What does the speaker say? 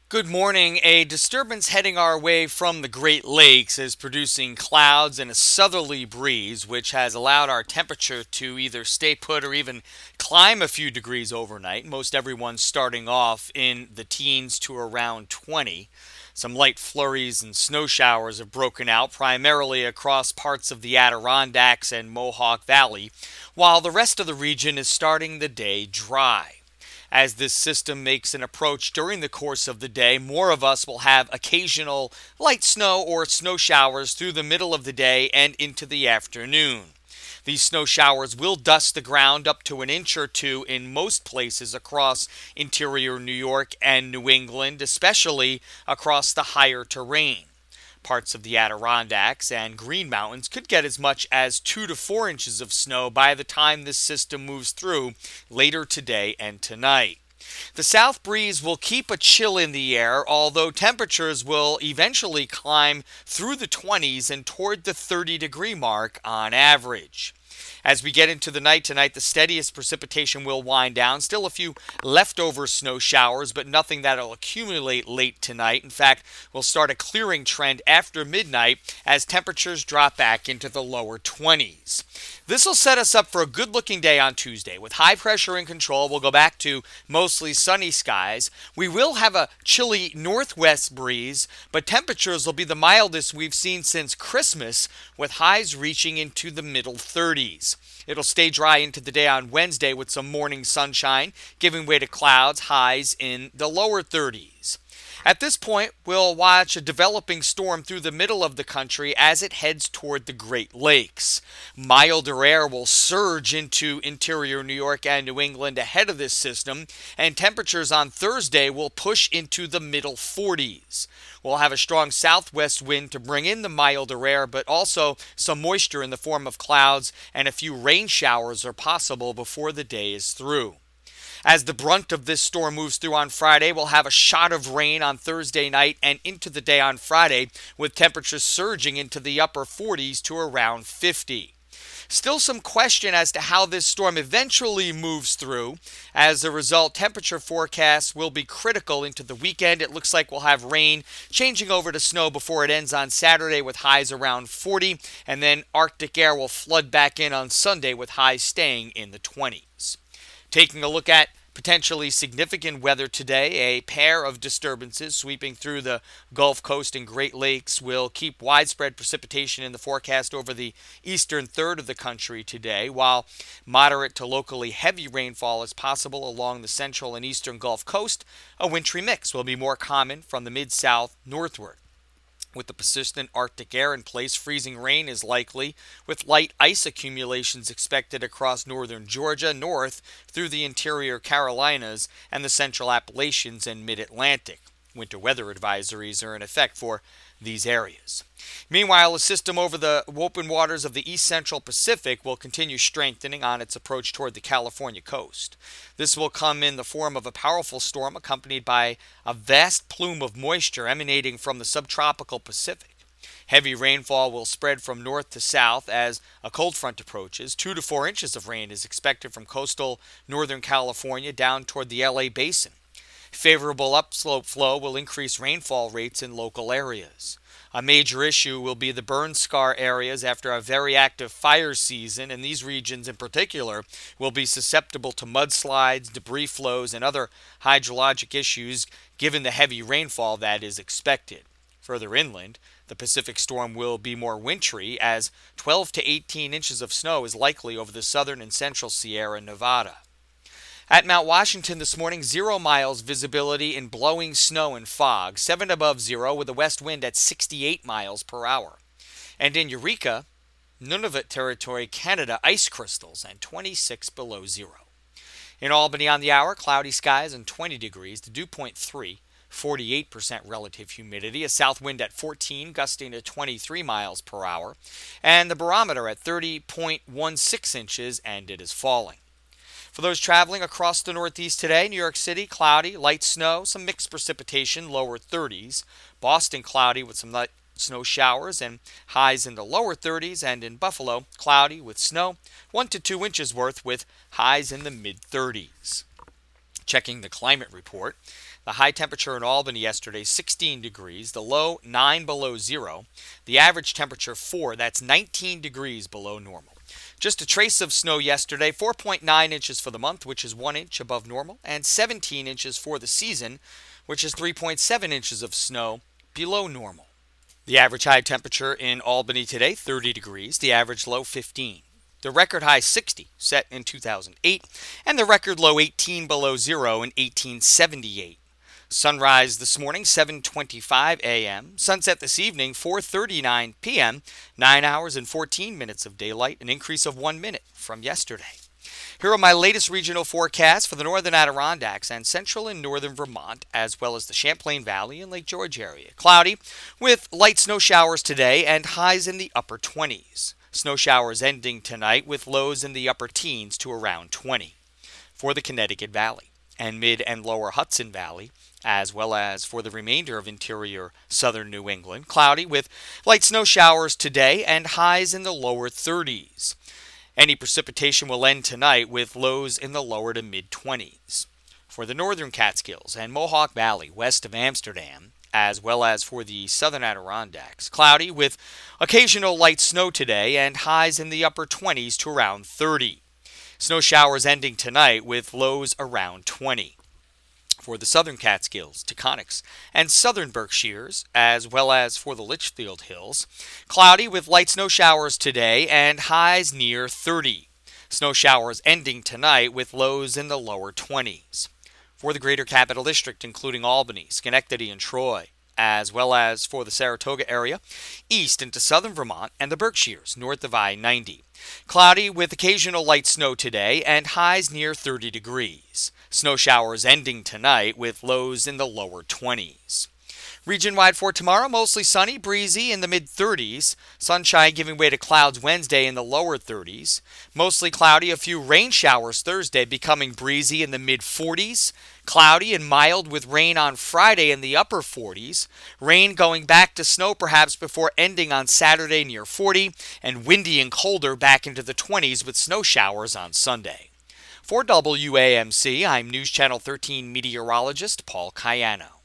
Good morning. A disturbance heading our way from the Great Lakes is producing clouds and a southerly breeze, which has allowed our temperature to either stay put or even climb a few degrees overnight. Most everyone's starting off in the teens to around 20. Some light flurries and snow showers have broken out primarily across parts of the Adirondacks and Mohawk Valley, while the rest of the region is starting the day dry. As this system makes an approach during the course of the day, more of us will have occasional light snow or snow showers through the middle of the day and into the afternoon. These snow showers will dust the ground up to an inch or two in most places across interior New York and New England, especially across the higher terrain. Parts of the Adirondacks and Green Mountains could get as much as 2 to 4 inches of snow by the time this system moves through later today and tonight. The south breeze will keep a chill in the air, although temperatures will eventually climb through the 20s and toward the 30-degree mark on average. As we get into the night tonight, the steadiest precipitation will wind down. Still a few leftover snow showers, but nothing that'll accumulate late tonight. In fact, we'll start a clearing trend after midnight as temperatures drop back into the lower 20s. This will set us up for a good looking day on Tuesday. With high pressure in control, we'll go back to mostly sunny skies. We will have a chilly northwest breeze, but temperatures will be the mildest we've seen since Christmas, with highs reaching into the middle 30s. It'll stay dry into the day on Wednesday with some morning sunshine, giving way to clouds, highs in the lower 30s. At this point, we'll watch a developing storm through the middle of the country as it heads toward the Great Lakes. Milder air will surge into interior New York and New England ahead of this system, and temperatures on Thursday will push into the middle 40s. We'll have a strong southwest wind to bring in the milder air, but also some moisture in the form of clouds, and a few rain showers are possible before the day is through. As the brunt of this storm moves through on Friday, we'll have a shot of rain on Thursday night and into the day on Friday, with temperatures surging into the upper 40s to around 50. Still some question as to how this storm eventually moves through. As a result, temperature forecasts will be critical into the weekend. It looks like we'll have rain changing over to snow before it ends on Saturday with highs around 40, and then Arctic air will flood back in on Sunday with highs staying in the 20s. Taking a look at potentially significant weather today, a pair of disturbances sweeping through the Gulf Coast and Great Lakes will keep widespread precipitation in the forecast over the eastern third of the country today, while moderate to locally heavy rainfall is possible along the central and eastern Gulf Coast. A wintry mix will be more common from the mid-south northward. With the persistent Arctic air in place, freezing rain is likely, with light ice accumulations expected across northern Georgia, north through the interior Carolinas, and the central Appalachians and mid-Atlantic. Winter weather advisories are in effect for these areas. Meanwhile, a system over the open waters of the east central Pacific will continue strengthening on its approach toward the California coast. This will come in the form of a powerful storm accompanied by a vast plume of moisture emanating from the subtropical Pacific. Heavy rainfall will spread from north to south as a cold front approaches. 2 to 4 inches of rain is expected from coastal northern California down toward the LA basin. Favorable upslope flow will increase rainfall rates in local areas. A major issue will be the burn scar areas after a very active fire season, and these regions in particular will be susceptible to mudslides, debris flows, and other hydrologic issues given the heavy rainfall that is expected. Further inland, the Pacific storm will be more wintry as 12 to 18 inches of snow is likely over the southern and central Sierra Nevada. At Mount Washington this morning, 0 miles visibility in blowing snow and fog, 7 above zero with a west wind at 68 miles per hour. And in Eureka, Nunavut Territory, Canada, ice crystals and 26 below zero. In Albany on the hour, cloudy skies and 20 degrees, the dew point 3, 48% relative humidity, a south wind at 14, gusting to 23 miles per hour, and the barometer at 30.16 inches, and it is falling. For those traveling across the Northeast today, New York City, cloudy, light snow, some mixed precipitation, lower 30s. Boston, cloudy with some light snow showers and highs in the lower 30s. And in Buffalo, cloudy with snow, 1 to 2 inches worth with highs in the mid 30s. Checking the climate report. The high temperature in Albany yesterday, 16 degrees. The low, 9 below zero. The average temperature, 4. That's 19 degrees below normal. Just a trace of snow yesterday, 4.9 inches for the month, which is 1 inch above normal, and 17 inches for the season, which is 3.7 inches of snow below normal. The average high temperature in Albany today, 30 degrees. The average low, 15. The record high, 60, set in 2008, and the record low, 18 below zero in 1878. Sunrise this morning, 7:25 a.m. Sunset this evening, 4:39 p.m. 9 hours and 14 minutes of daylight, an increase of 1 minute from yesterday. Here are my latest regional forecasts for the northern Adirondacks and central and northern Vermont, as well as the Champlain Valley and Lake George area. Cloudy with light snow showers today and highs in the upper 20s. Snow showers ending tonight with lows in the upper teens to around 20. For the Connecticut Valley and mid and lower Hudson Valley, as well as for the remainder of interior southern New England, cloudy with light snow showers today and highs in the lower 30s. Any precipitation will end tonight with lows in the lower to mid-20s. For the northern Catskills and Mohawk Valley west of Amsterdam, as well as for the southern Adirondacks, cloudy with occasional light snow today and highs in the upper 20s to around 30. Snow showers ending tonight with lows around 20. For the southern Catskills, Taconics, and southern Berkshires, as well as for the Litchfield Hills, cloudy with light snow showers today and highs near 30. Snow showers ending tonight with lows in the lower 20s. For the greater Capital District, including Albany, Schenectady, and Troy, as well as for the Saratoga area, east into southern Vermont and the Berkshires, north of I-90. Cloudy with occasional light snow today and highs near 30 degrees. Snow showers ending tonight with lows in the lower 20s. Region-wide for tomorrow, mostly sunny, breezy in the mid-30s. Sunshine giving way to clouds Wednesday in the lower 30s. Mostly cloudy, a few rain showers Thursday, becoming breezy in the mid-40s. Cloudy and mild with rain on Friday in the upper 40s. Rain going back to snow perhaps before ending on Saturday near 40. And windy and colder back into the 20s with snow showers on Sunday. For WAMC, I'm News Channel 13 meteorologist Paul Cayano.